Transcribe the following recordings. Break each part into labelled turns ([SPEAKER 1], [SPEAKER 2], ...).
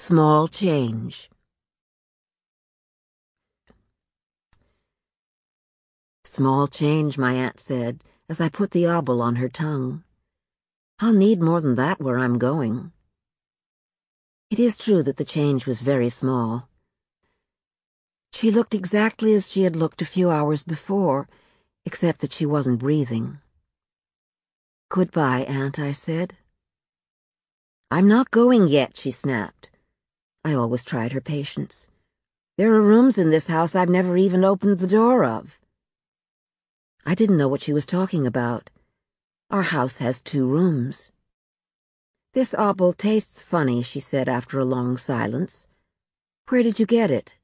[SPEAKER 1] Small change. Small change, my aunt said, as I put the obol on her tongue. I'll need more than that where I'm going. It is true that the change was very small. She looked exactly as she had looked a few hours before, except that she wasn't breathing. "Goodbye, Aunt," I said. "I'm not going yet," she snapped. I always tried her patience. "There are rooms in this house I've never even opened the door of." I didn't know what she was talking about. Our house has 2 rooms. "This obol tastes funny," she said after a long silence. "Where did you get it?"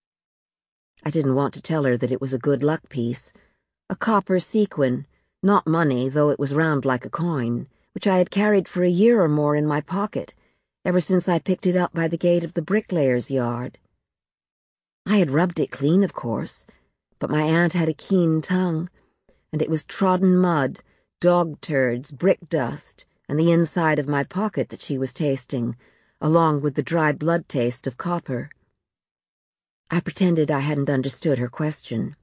[SPEAKER 1] I didn't want to tell her that it was a good luck piece, a copper sequin, not money, though it was round like a coin, which I had carried for a year or more in my pocket, ever since I picked it up by the gate of the bricklayer's yard. I had rubbed it clean, of course, but my aunt had a keen tongue, and it was trodden mud, dog turds, brick dust, and the inside of my pocket that she was tasting, along with the dry blood taste of copper. I pretended I hadn't understood her question.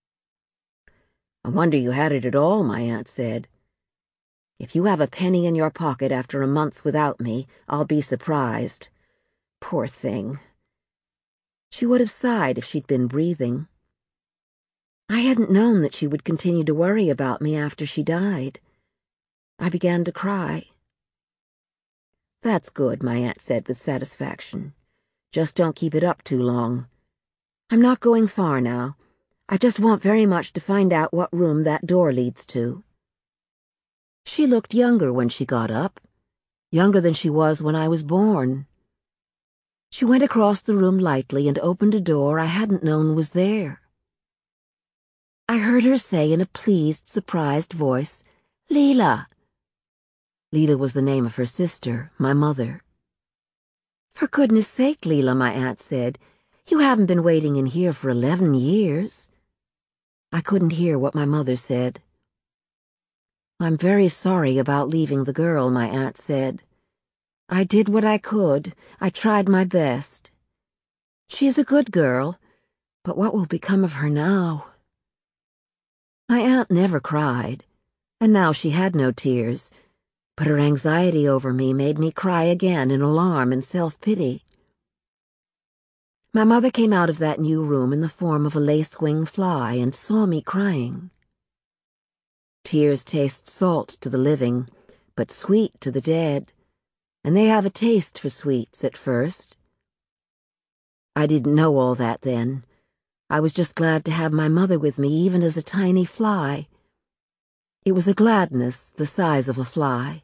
[SPEAKER 1] "I wonder you had it at all," my aunt said. "If you have a penny in your pocket after a month without me, I'll be surprised. Poor thing." She would have sighed if she'd been breathing. I hadn't known that she would continue to worry about me after she died. I began to cry. "That's good," my aunt said with satisfaction. "Just don't keep it up too long. I'm not going far now. I just want very much to find out what room that door leads to." She looked younger when she got up, younger than she was when I was born. She went across the room lightly and opened a door I hadn't known was there. I heard her say in a pleased, surprised voice, "Leela." Leela was the name of her sister, my mother. "For goodness sake, Leela," my aunt said, "you haven't been waiting in here for 11 years. I couldn't hear what my mother said. "I'm very sorry about leaving the girl," my aunt said. "I did what I could. I tried my best. She's a good girl, but what will become of her now?" My aunt never cried, and now she had no tears, but her anxiety over me made me cry again in alarm and self-pity. My mother came out of that new room in the form of a lace-wing fly and saw me crying. Tears taste salt to the living, but sweet to the dead, and they have a taste for sweets at first. I didn't know all that then. I was just glad to have my mother with me even as a tiny fly. It was a gladness the size of a fly.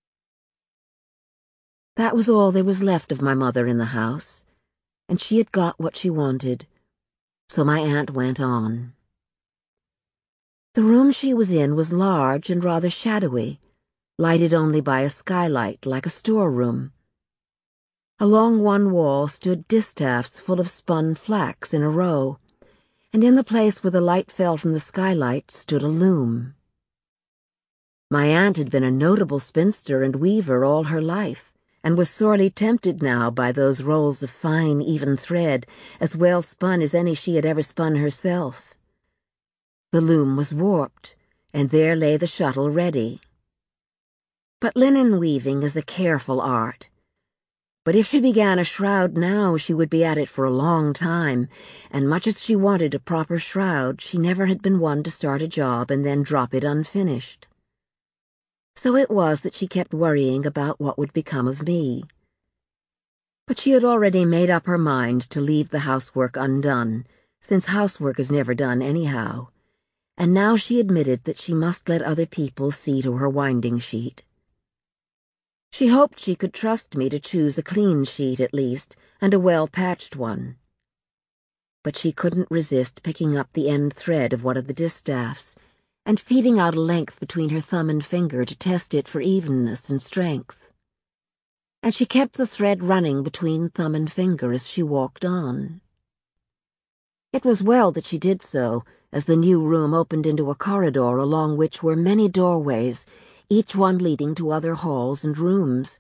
[SPEAKER 1] That was all there was left of my mother in the house, and she had got what she wanted, so my aunt went on. The room she was in was large and rather shadowy, lighted only by a skylight like a storeroom. Along one wall stood distaffs full of spun flax in a row, and in the place where the light fell from the skylight stood a loom. My aunt had been a notable spinster and weaver all her life, and was sorely tempted now by those rolls of fine, even thread, as well spun as any she had ever spun herself. The loom was warped, and there lay the shuttle ready. But linen weaving is a careful art. But if she began a shroud now, she would be at it for a long time, and much as she wanted a proper shroud, she never had been one to start a job and then drop it unfinished. So it was that she kept worrying about what would become of me. But she had already made up her mind to leave the housework undone, since housework is never done anyhow, and now she admitted that she must let other people see to her winding sheet. She hoped she could trust me to choose a clean sheet at least, and a well-patched one. But she couldn't resist picking up the end thread of one of the distaffs, and feeding out a length between her thumb and finger to test it for evenness and strength. And she kept the thread running between thumb and finger as she walked on. It was well that she did so, as the new room opened into a corridor along which were many doorways, each one leading to other halls and rooms,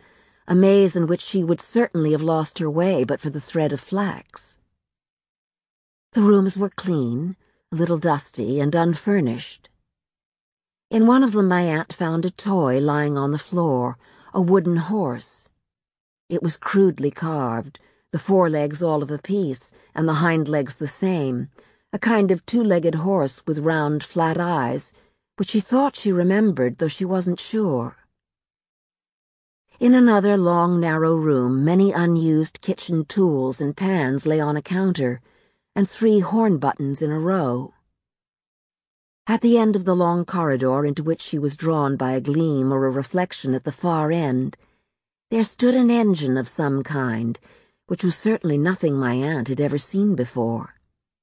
[SPEAKER 1] a maze in which she would certainly have lost her way but for the thread of flax. The rooms were clean, a little dusty, and unfurnished. In one of them my aunt found a toy lying on the floor, a wooden horse. It was crudely carved, the forelegs all of a piece, and the hind legs the same, a kind of two-legged horse with round, flat eyes, which she thought she remembered, though she wasn't sure. In another long, narrow room, many unused kitchen tools and pans lay on a counter, and 3 horn buttons in a row. At the end of the long corridor into which she was drawn by a gleam or a reflection at the far end, there stood an engine of some kind, which was certainly nothing my aunt had ever seen before.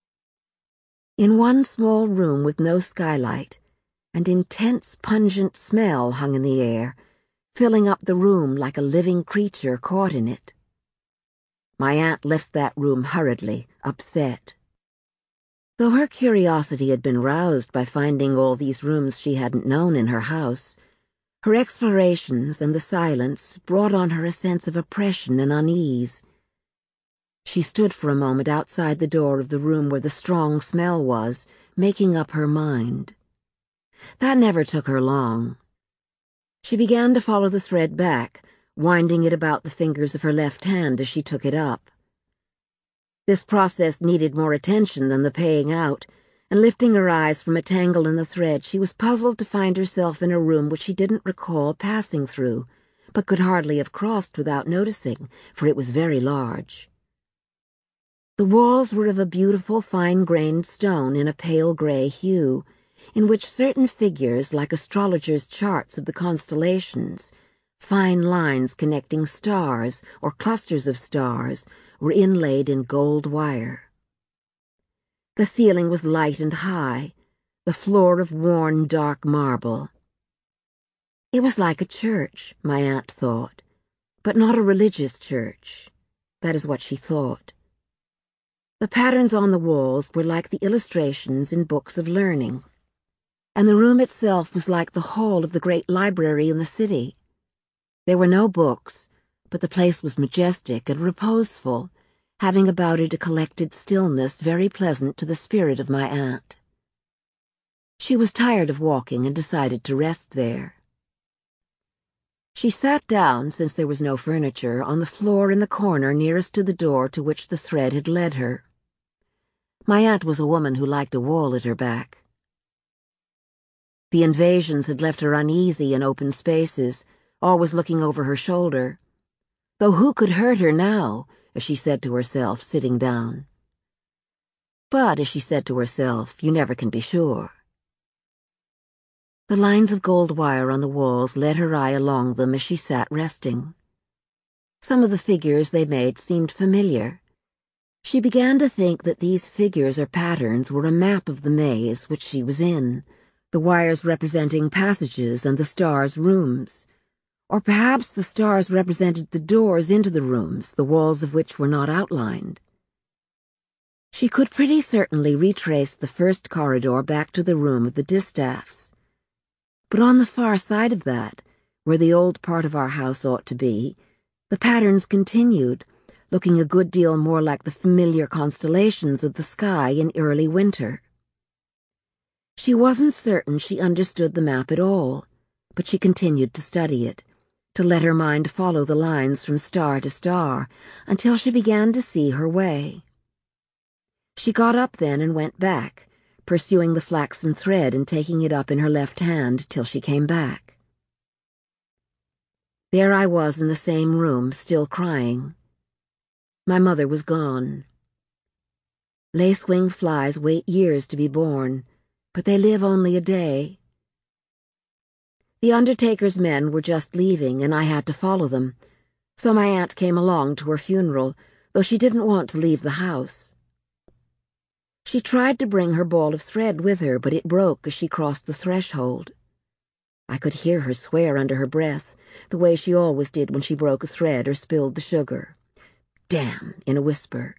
[SPEAKER 1] In one small room with no skylight, an intense, pungent smell hung in the air, filling up the room like a living creature caught in it. My aunt left that room hurriedly, upset. Though her curiosity had been roused by finding all these rooms she hadn't known in her house, her explorations and the silence brought on her a sense of oppression and unease. She stood for a moment outside the door of the room where the strong smell was, making up her mind. That never took her long. She began to follow the thread back, winding it about the fingers of her left hand as she took it up. This process needed more attention than the paying out, and lifting her eyes from a tangle in the thread, she was puzzled to find herself in a room which she didn't recall passing through, but could hardly have crossed without noticing, for it was very large. The walls were of a beautiful fine-grained stone in a pale gray hue, in which certain figures, like astrologers' charts of the constellations, fine lines connecting stars or clusters of stars, were inlaid in gold wire. The ceiling was light and high, the floor of worn, dark marble. It was like a church, my aunt thought, but not a religious church. That is what she thought. The patterns on the walls were like the illustrations in books of learning, and the room itself was like the hall of the great library in the city. There were no books, but the place was majestic and reposeful, having about it a collected stillness very pleasant to the spirit of my aunt. She was tired of walking and decided to rest there. She sat down, since there was no furniture, on the floor in the corner nearest to the door to which the thread had led her. My aunt was a woman who liked a wall at her back. The invasions had left her uneasy in open spaces, always looking over her shoulder. Though who could hurt her now, as she said to herself, sitting down. But, as she said to herself, you never can be sure. The lines of gold wire on the walls led her eye along them as she sat resting. Some of the figures they made seemed familiar. She began to think that these figures or patterns were a map of the maze which she was in, the wires representing passages and the stars rooms. Or perhaps the stars represented the doors into the rooms, the walls of which were not outlined. She could pretty certainly retrace the first corridor back to the room of the distaffs. But on the far side of that, where the old part of our house ought to be, the patterns continued, looking a good deal more like the familiar constellations of the sky in early winter. She wasn't certain she understood the map at all, but she continued to study it, to let her mind follow the lines from star to star, until she began to see her way. She got up then and went back, pursuing the flaxen thread and taking it up in her left hand till she came back. There I was in the same room, still crying. My mother was gone. Lace-wing flies wait years to be born, but they live only a day. The undertaker's men were just leaving, and I had to follow them, so my aunt came along to her funeral, though she didn't want to leave the house. She tried to bring her ball of thread with her, but it broke as she crossed the threshold. I could hear her swear under her breath, the way she always did when she broke a thread or spilled the sugar. "Damn," in a whisper.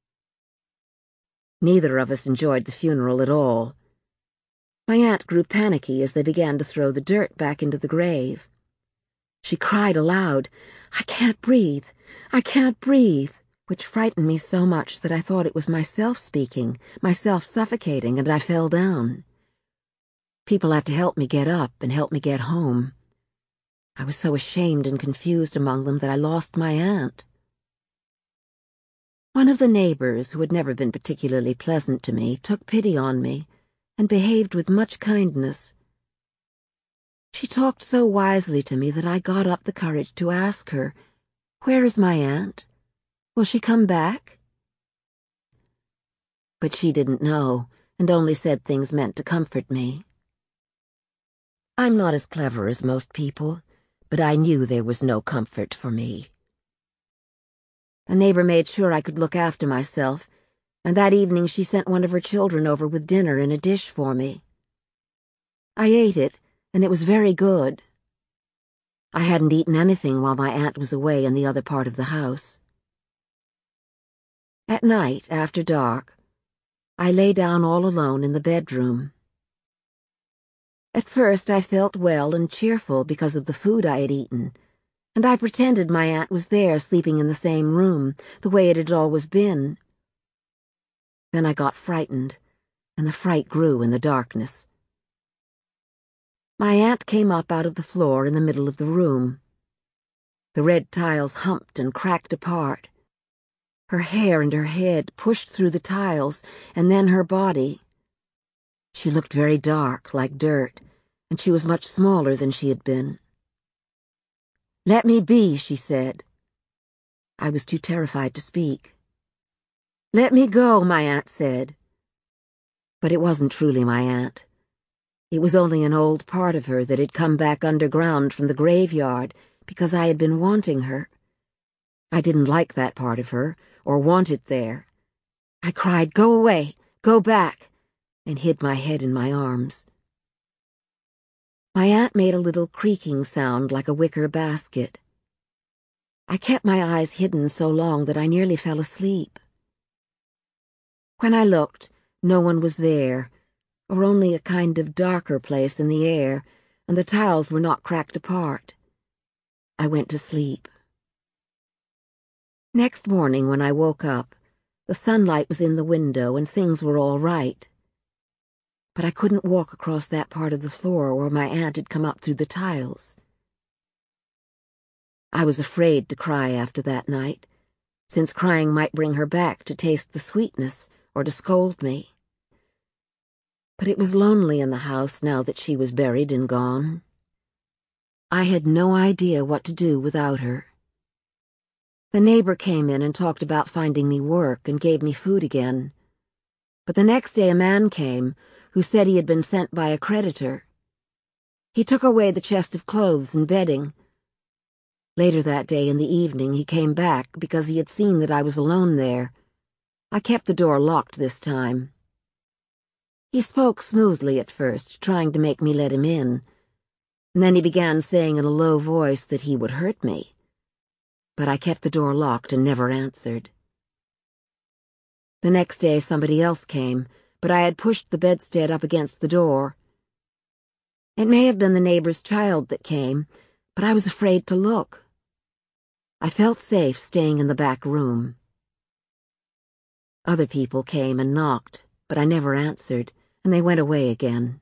[SPEAKER 1] Neither of us enjoyed the funeral at all. My aunt grew panicky as they began to throw the dirt back into the grave. She cried aloud, "I can't breathe! I can't breathe!" which frightened me so much that I thought it was myself speaking, myself suffocating, and I fell down. People had to help me get up and help me get home. I was so ashamed and confused among them that I lost my aunt. One of the neighbors, who had never been particularly pleasant to me, took pity on me and behaved with much kindness. She talked so wisely to me that I got up the courage to ask her, "Where is my aunt? Will she come back?" But she didn't know, and only said things meant to comfort me. I'm not as clever as most people, but I knew there was no comfort for me. A neighbor made sure I could look after myself, and that evening she sent one of her children over with dinner in a dish for me. I ate it, and it was very good. I hadn't eaten anything while my aunt was away in the other part of the house. At night, after dark, I lay down all alone in the bedroom. At first I felt well and cheerful because of the food I had eaten, and I pretended my aunt was there sleeping in the same room, the way it had always been. Then I got frightened, and the fright grew in the darkness. My aunt came up out of the floor in the middle of the room. The red tiles humped and cracked apart. Her hair and her head pushed through the tiles, and then her body. She looked very dark, like dirt, and she was much smaller than she had been. "Let me be," she said. I was too terrified to speak. "Let me go," my aunt said. But it wasn't truly my aunt. It was only an old part of her that had come back underground from the graveyard because I had been wanting her. I didn't like that part of her, or want it there. I cried, "Go away, go back," and hid my head in my arms. My aunt made a little creaking sound like a wicker basket. I kept my eyes hidden so long that I nearly fell asleep. When I looked, no one was there, or only a kind of darker place in the air, and the tiles were not cracked apart. I went to sleep. Next morning, when I woke up, the sunlight was in the window and things were all right. But I couldn't walk across that part of the floor where my aunt had come up through the tiles. I was afraid to cry after that night, since crying might bring her back to taste the sweetness or to scold me. But it was lonely in the house now that she was buried and gone. I had no idea what to do without her. The neighbor came in and talked about finding me work and gave me food again. But the next day a man came who said he had been sent by a creditor. He took away the chest of clothes and bedding. Later that day in the evening he came back because he had seen that I was alone there. I kept the door locked this time. He spoke smoothly at first, trying to make me let him in, and then he began saying in a low voice that he would hurt me. But I kept the door locked and never answered. The next day somebody else came, but I had pushed the bedstead up against the door. It may have been the neighbor's child that came, but I was afraid to look. I felt safe staying in the back room. Other people came and knocked, but I never answered, and they went away again.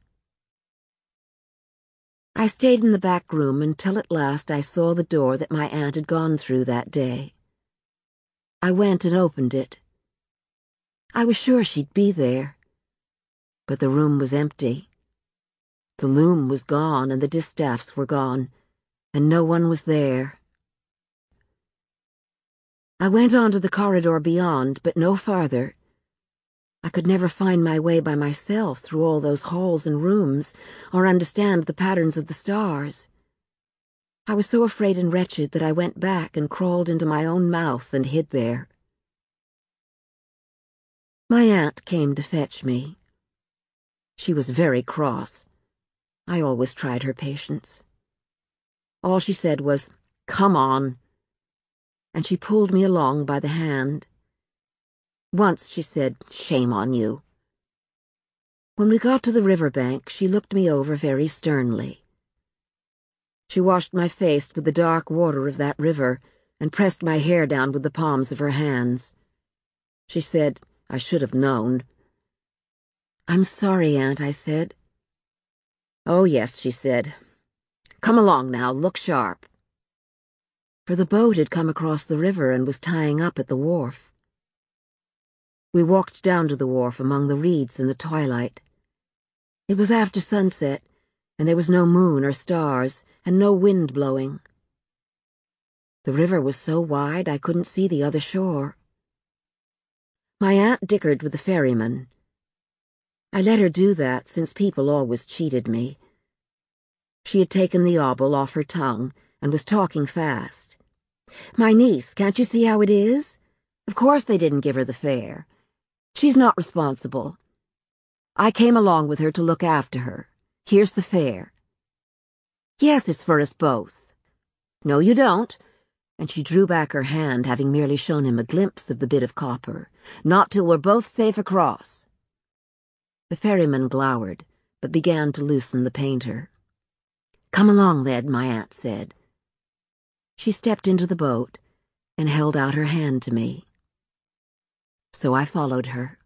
[SPEAKER 1] I stayed in the back room until at last I saw the door that my aunt had gone through that day. I went and opened it. I was sure she'd be there. But the room was empty. The loom was gone and the distaffs were gone, and no one was there. I went on to the corridor beyond, but no farther. I could never find my way by myself through all those halls and rooms, or understand the patterns of the stars. I was so afraid and wretched that I went back and crawled into my own mouth and hid there. My aunt came to fetch me. She was very cross. I always tried her patience. All she said was, "Come on," and she pulled me along by the hand. Once she said, "Shame on you." When we got to the river bank, she looked me over very sternly. She washed my face with the dark water of that river and pressed my hair down with the palms of her hands. She said, "I should have known." "I'm sorry, Aunt," I said. "Oh, yes," she said. "Come along now, look sharp." For the boat had come across the river and was tying up at the wharf. We walked down to the wharf among the reeds in the twilight. It was after sunset, and there was no moon or stars, and no wind blowing. The river was so wide I couldn't see the other shore. My aunt dickered with the ferryman. I let her do that, since people always cheated me. She had taken the obol off her tongue and was talking fast. "My niece, can't you see how it is? Of course they didn't give her the fare. She's not responsible. I came along with her to look after her. Here's the fare." "Yes, it's for us both." "No, you don't." And she drew back her hand, having merely shown him a glimpse of the bit of copper. "Not till we're both safe across." The ferryman glowered, but began to loosen the painter. "Come along, then," my aunt said. She stepped into the boat and held out her hand to me. So I followed her.